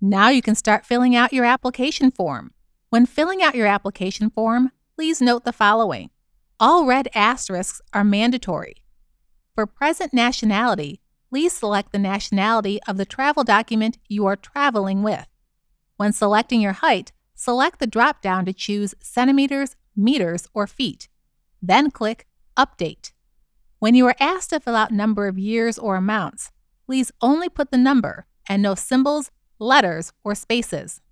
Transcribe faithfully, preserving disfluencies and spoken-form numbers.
Now you can start filling out your application form. When filling out your application form, please note the following. All red asterisks are mandatory. For present nationality, please select the nationality of the travel document you are traveling with. When selecting your height, select the drop-down to choose centimeters, meters, or feet. Then click Update. When you are asked to fill out number of years or amounts, please only put the number and no symbols, letters, or spaces.